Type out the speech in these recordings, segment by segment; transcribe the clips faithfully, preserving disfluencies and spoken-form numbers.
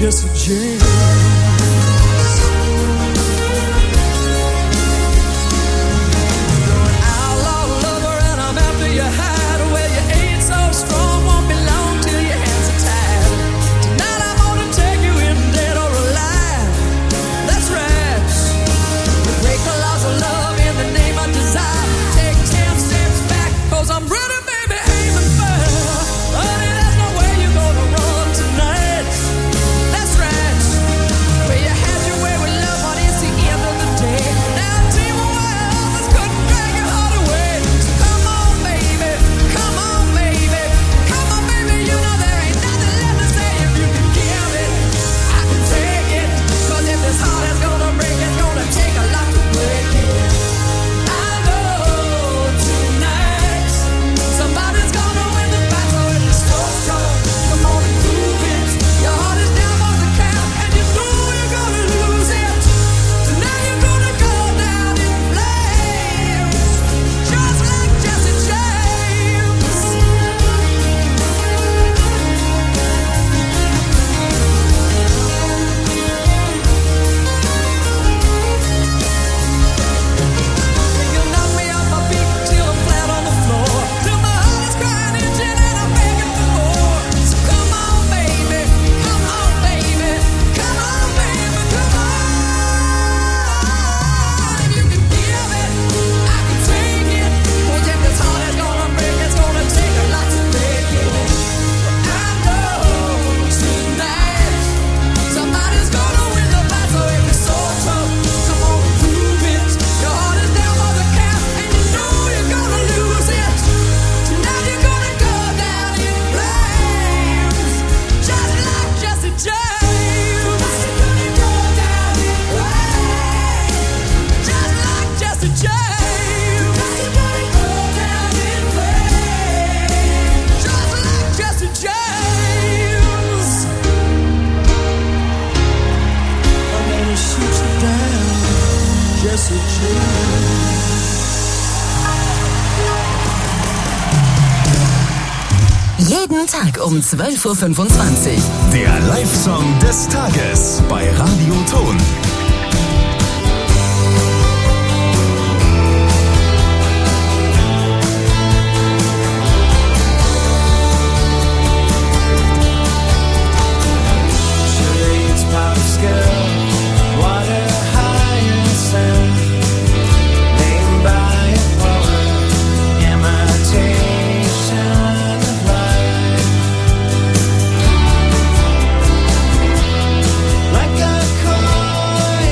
Jesse James. Jeden Tag um zwölf Uhr fünfundzwanzig. Der Live-Song des Tages bei Radio Ton. Like a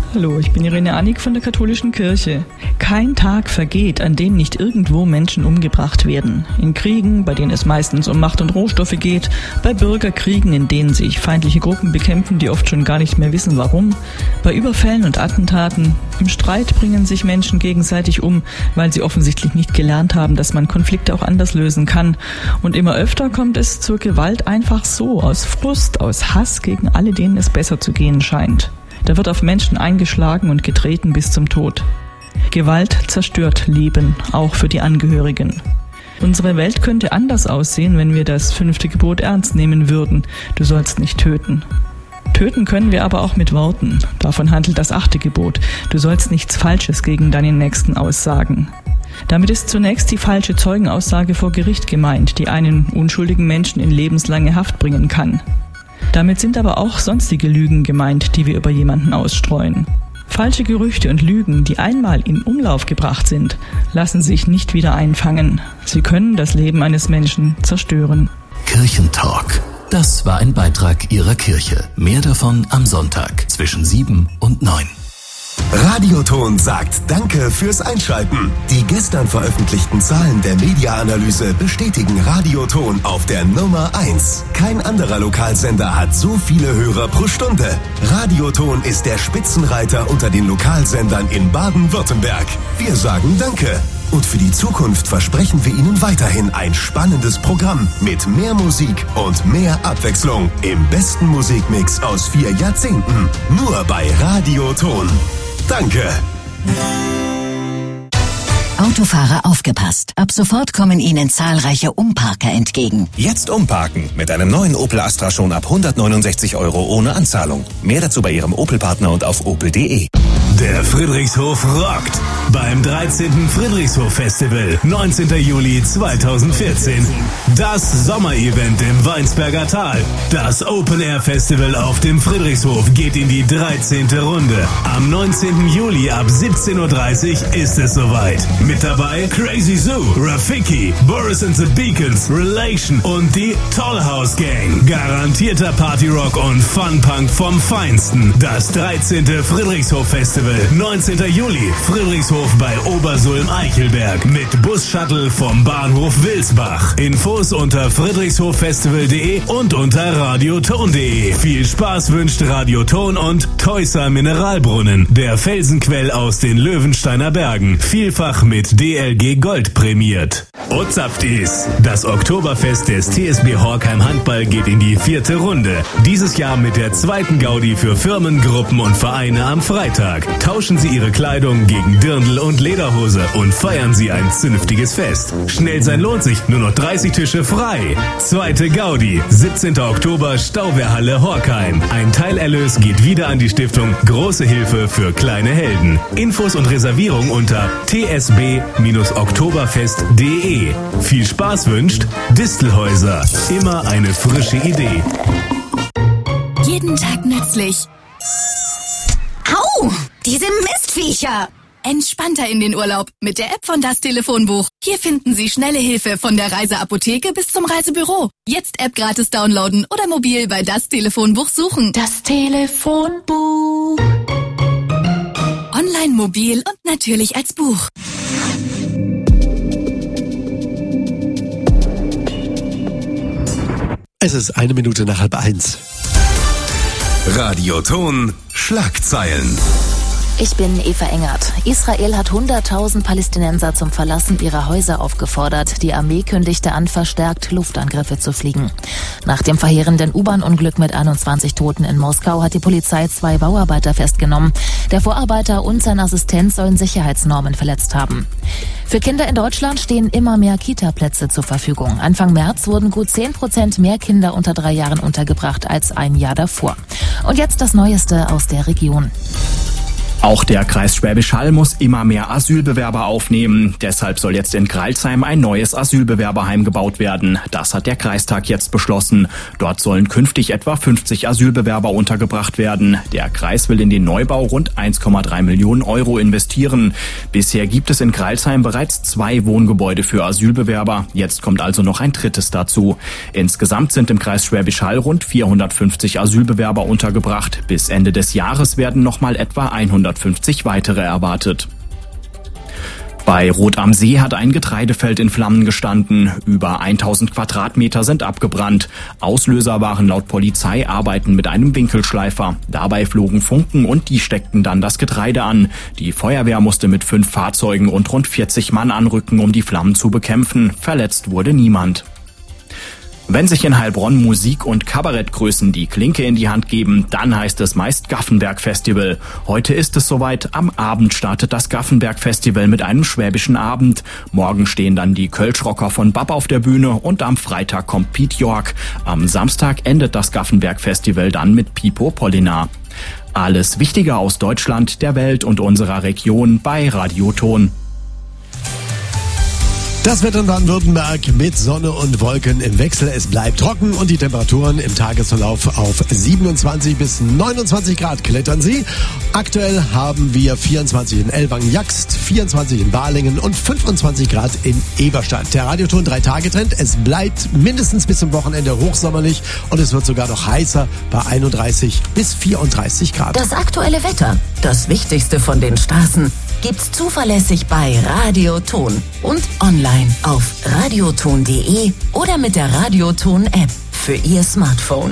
Hallo, ich bin Irene Annig von der Katholischen Kirche. Kein Tag vergeht, an dem nicht irgendwo Menschen umgebracht werden. In Kriegen, bei denen es meistens um Macht und Rohstoffe geht, bei Bürgerkriegen, in denen sich feindliche Gruppen bekämpfen, die oft schon gar nicht mehr wissen, warum, bei Überfällen und Attentaten. Im Streit bringen sich Menschen gegenseitig um, weil sie offensichtlich nicht gelernt haben, dass man Konflikte auch anders lösen kann. Und immer öfter kommt es zur Gewalt einfach so, aus Frust, aus Hass gegen alle, denen es besser zu gehen scheint. Da wird auf Menschen eingeschlagen und getreten bis zum Tod. Gewalt zerstört Leben, auch für die Angehörigen. Unsere Welt könnte anders aussehen, wenn wir das fünfte Gebot ernst nehmen würden. Du sollst nicht töten. Töten können wir aber auch mit Worten. Davon handelt das achte Gebot. Du sollst nichts Falsches gegen deinen Nächsten aussagen. Damit ist zunächst die falsche Zeugenaussage vor Gericht gemeint, die einen unschuldigen Menschen in lebenslange Haft bringen kann. Damit sind aber auch sonstige Lügen gemeint, die wir über jemanden ausstreuen. Falsche Gerüchte und Lügen, die einmal in Umlauf gebracht sind, lassen sich nicht wieder einfangen. Sie können das Leben eines Menschen zerstören. Kirchentalk. Das war ein Beitrag Ihrer Kirche. Mehr davon am Sonntag zwischen sieben und neun. Radioton sagt Danke fürs Einschalten. Die gestern veröffentlichten Zahlen der Media-Analyse bestätigen Radioton auf der Nummer eins. Kein anderer Lokalsender hat so viele Hörer pro Stunde. Radioton ist der Spitzenreiter unter den Lokalsendern in Baden-Württemberg. Wir sagen Danke. Und für die Zukunft versprechen wir Ihnen weiterhin ein spannendes Programm mit mehr Musik und mehr Abwechslung im besten Musikmix aus vier Jahrzehnten. Nur bei Radioton. Danke. Autofahrer aufgepasst. Ab sofort kommen Ihnen zahlreiche Umparker entgegen. Jetzt umparken mit einem neuen Opel Astra schon ab hundertneunundsechzig Euro ohne Anzahlung. Mehr dazu bei Ihrem Opel-Partner und auf opel punkt de. Der Friedrichshof rockt beim dreizehnten Friedrichshof-Festival, neunzehnten Juli zweitausendvierzehn. Das Sommerevent im Weinsberger Tal. Das Open-Air-Festival auf dem Friedrichshof geht in die dreizehnte Runde. Am neunzehnten Juli ab siebzehn Uhr dreißig ist es soweit. Mit dabei Crazy Zoo, Rafiki, Boris and the Beacons, Relation und die Tollhouse Gang. Garantierter Partyrock und Funpunk vom Feinsten. Das dreizehnte Friedrichshof-Festival, neunzehnten Juli, Friedrichshof bei Obersulm-Eichelberg mit Bus-Shuttle vom Bahnhof Wilsbach. Infos unter friedrichshoffestival punkt de und unter radioton punkt de. Viel Spaß wünscht Radioton und Teusser Mineralbrunnen, der Felsenquell aus den Löwensteiner Bergen. Vielfach mit D L G Gold prämiert. Ozapftis. Das Oktoberfest des T S B Horkheim Handball geht in die vierte Runde. Dieses Jahr mit der zweiten Gaudi für Firmen, Gruppen und Vereine am Freitag. Tauschen Sie Ihre Kleidung gegen Dirndl und Lederhose und feiern Sie ein zünftiges Fest. Schnell sein lohnt sich, nur noch dreißig Tische frei. Zweite Gaudi, siebzehnten Oktober, Stauwehrhalle Horkheim. Ein Teilerlös geht wieder an die Stiftung Große Hilfe für kleine Helden. Infos und Reservierung unter t s b oktoberfest punkt de. Viel Spaß wünscht Distelhäuser. Immer eine frische Idee. Jeden Tag nützlich. Au! Diese Mistviecher! Entspannter in den Urlaub mit der App von Das Telefonbuch. Hier finden Sie schnelle Hilfe von der Reiseapotheke bis zum Reisebüro. Jetzt App gratis downloaden oder mobil bei Das Telefonbuch suchen. Das Telefonbuch. Online, mobil und natürlich als Buch. Es ist eine Minute nach halb eins. Radioton Schlagzeilen. Ich bin Eva Engert. Israel hat hunderttausend Palästinenser zum Verlassen ihrer Häuser aufgefordert. Die Armee kündigte an, verstärkt Luftangriffe zu fliegen. Nach dem verheerenden U-Bahn-Unglück mit einundzwanzig Toten in Moskau hat die Polizei zwei Bauarbeiter festgenommen. Der Vorarbeiter und sein Assistent sollen Sicherheitsnormen verletzt haben. Für Kinder in Deutschland stehen immer mehr Kita-Plätze zur Verfügung. Anfang März wurden gut zehn Prozent mehr Kinder unter drei Jahren untergebracht als ein Jahr davor. Und jetzt das Neueste aus der Region. Auch der Kreis Schwäbisch Hall muss immer mehr Asylbewerber aufnehmen. Deshalb soll jetzt in Greilsheim ein neues Asylbewerberheim gebaut werden. Das hat der Kreistag jetzt beschlossen. Dort sollen künftig etwa fünfzig Asylbewerber untergebracht werden. Der Kreis will in den Neubau rund eins Komma drei Millionen Euro investieren. Bisher gibt es in Greilsheim bereits zwei Wohngebäude für Asylbewerber. Jetzt kommt also noch ein drittes dazu. Insgesamt sind im Kreis Schwäbisch Hall rund vierhundertfünfzig Asylbewerber untergebracht. Bis Ende des Jahres werden nochmal etwa hundertfünfzig weitere erwartet. Bei Rot am See hat ein Getreidefeld in Flammen gestanden. Über tausend Quadratmeter sind abgebrannt. Auslöser waren laut Polizei Arbeiten mit einem Winkelschleifer. Dabei flogen Funken und die steckten dann das Getreide an. Die Feuerwehr musste mit fünf Fahrzeugen und rund vierzig Mann anrücken, um die Flammen zu bekämpfen. Verletzt wurde niemand. Wenn sich in Heilbronn Musik- und Kabarettgrößen die Klinke in die Hand geben, dann heißt es meist Gaffenberg-Festival. Heute ist es soweit. Am Abend startet das Gaffenberg-Festival mit einem schwäbischen Abend. Morgen stehen dann die Kölschrocker von Bab auf der Bühne und am Freitag kommt Piet York. Am Samstag endet das Gaffenberg-Festival dann mit Pipo Pollinar. Alles Wichtige aus Deutschland, der Welt und unserer Region bei Radioton. Das Wetter in Baden-Württemberg mit Sonne und Wolken im Wechsel. Es bleibt trocken und die Temperaturen im Tagesverlauf auf siebenundzwanzig bis neunundzwanzig Grad klettern sie. Aktuell haben wir vierundzwanzig in Ellwangen-Jaxt, vierundzwanzig in Balingen und fünfundzwanzig Grad in Eberstadt. Der Radioton drei Tage Trend. Es bleibt mindestens bis zum Wochenende hochsommerlich und es wird sogar noch heißer bei einunddreißig bis vierunddreißig Grad. Das aktuelle Wetter, das Wichtigste von den Straßen, gibt's zuverlässig bei Radioton und online auf radioton punkt de oder mit der Radioton-App für Ihr Smartphone.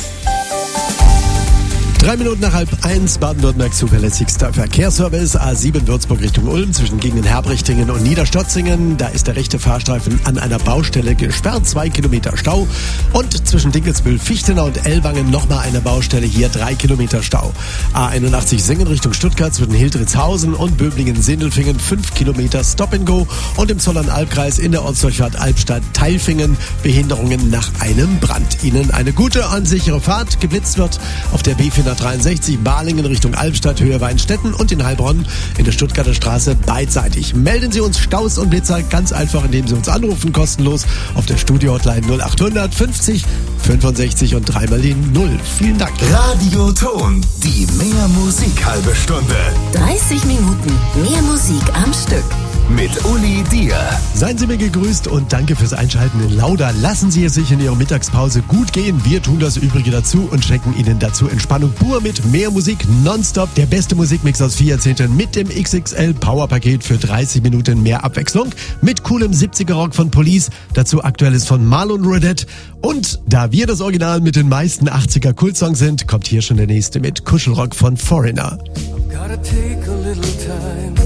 Drei Minuten nach halb eins, Baden-Württembergs zuverlässigster Verkehrsservice. A sieben Würzburg Richtung Ulm zwischen Gegenden Herbrichtingen und Niederstotzingen. Da ist der rechte Fahrstreifen an einer Baustelle gesperrt. Zwei Kilometer Stau. Und zwischen Dinkelsbühl, Fichtenau und Ellwangen nochmal eine Baustelle. Hier drei Kilometer Stau. A einundachtzig Singen Richtung Stuttgart zwischen Hildritzhausen und Böblingen-Sindelfingen. Fünf Kilometer Stop and Go. Und im Zollern-Albkreis in der Ortsdurchfahrt Albstadt-Teilfingen Behinderungen nach einem Brand. Ihnen eine gute und sichere Fahrt. Geblitzt wird auf der B vierhundertdreiundsechzig Balingen Richtung Albstadt, Höhe Weinstetten und in Heilbronn in der Stuttgarter Straße beidseitig. Melden Sie uns Staus und Blitzer ganz einfach, indem Sie uns anrufen, kostenlos auf der Studio-Hotline null achthundert fünfzig fünfundsechzig und dreimal die Null. Vielen Dank. Radioton, die Mehr Musik halbe Stunde. dreißig Minuten mehr Musik am Stück. Mit Uli Dier. Seien Sie mir gegrüßt und danke fürs Einschalten in Lauda. Lassen Sie es sich in Ihrer Mittagspause gut gehen. Wir tun das Übrige dazu und schenken Ihnen dazu Entspannung pur mit mehr Musik nonstop. Der beste Musikmix aus vier Jahrzehnten mit dem X X L Powerpaket für dreißig Minuten mehr Abwechslung. Mit coolem siebziger Rock von Police. Dazu Aktuelles von Marlon Rodette. Und da wir das Original mit den meisten achtziger Kultsongs sind, kommt hier schon der nächste mit Kuschelrock von Foreigner. Gotta take a little time.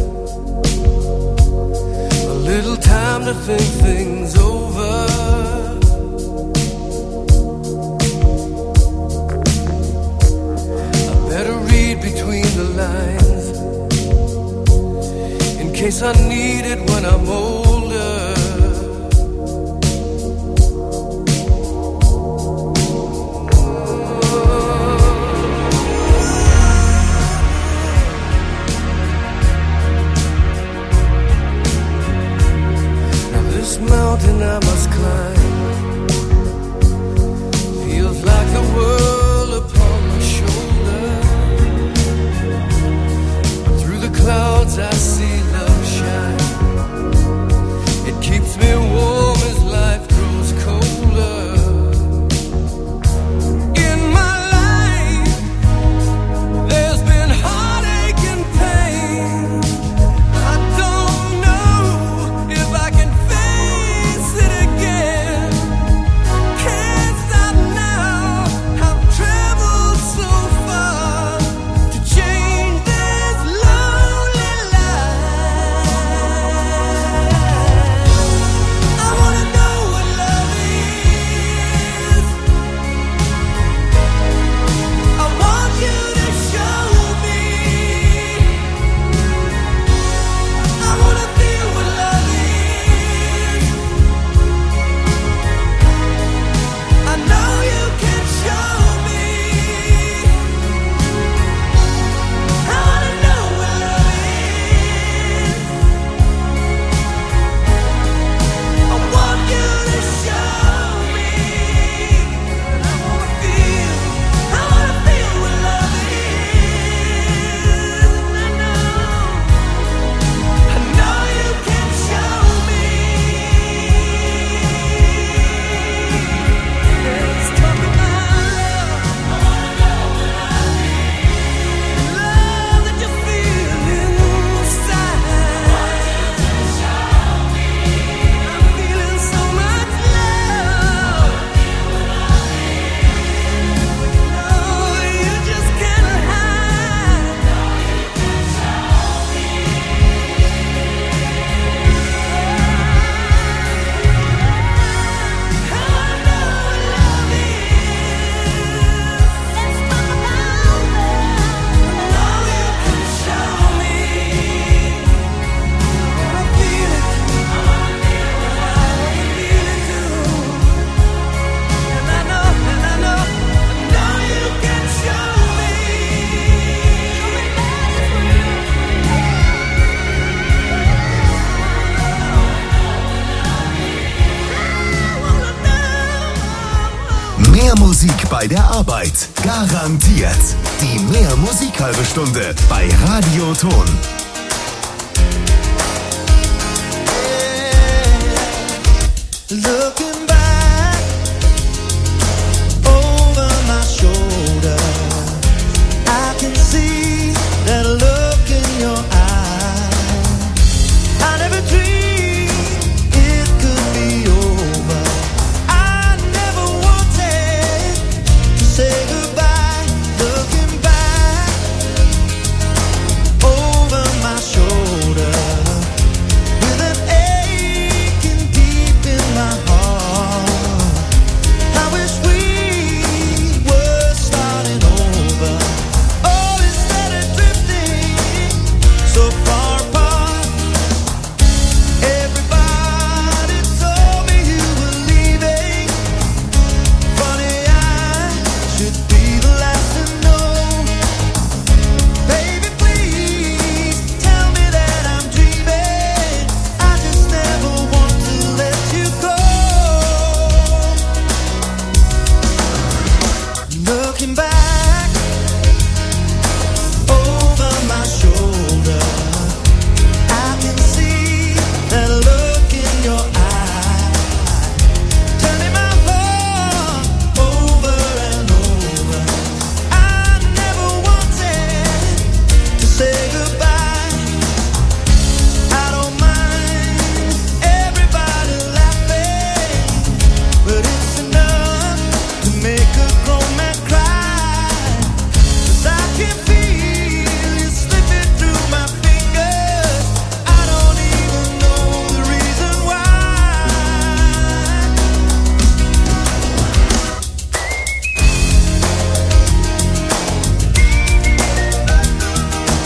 Little time to think things over. I better read between the lines in case I need it when I'm older. Mountain I must climb. Mehr Musik bei der Arbeit. Garantiert. Die Mehr Musik halbe Stunde bei Radio Ton. Looking back.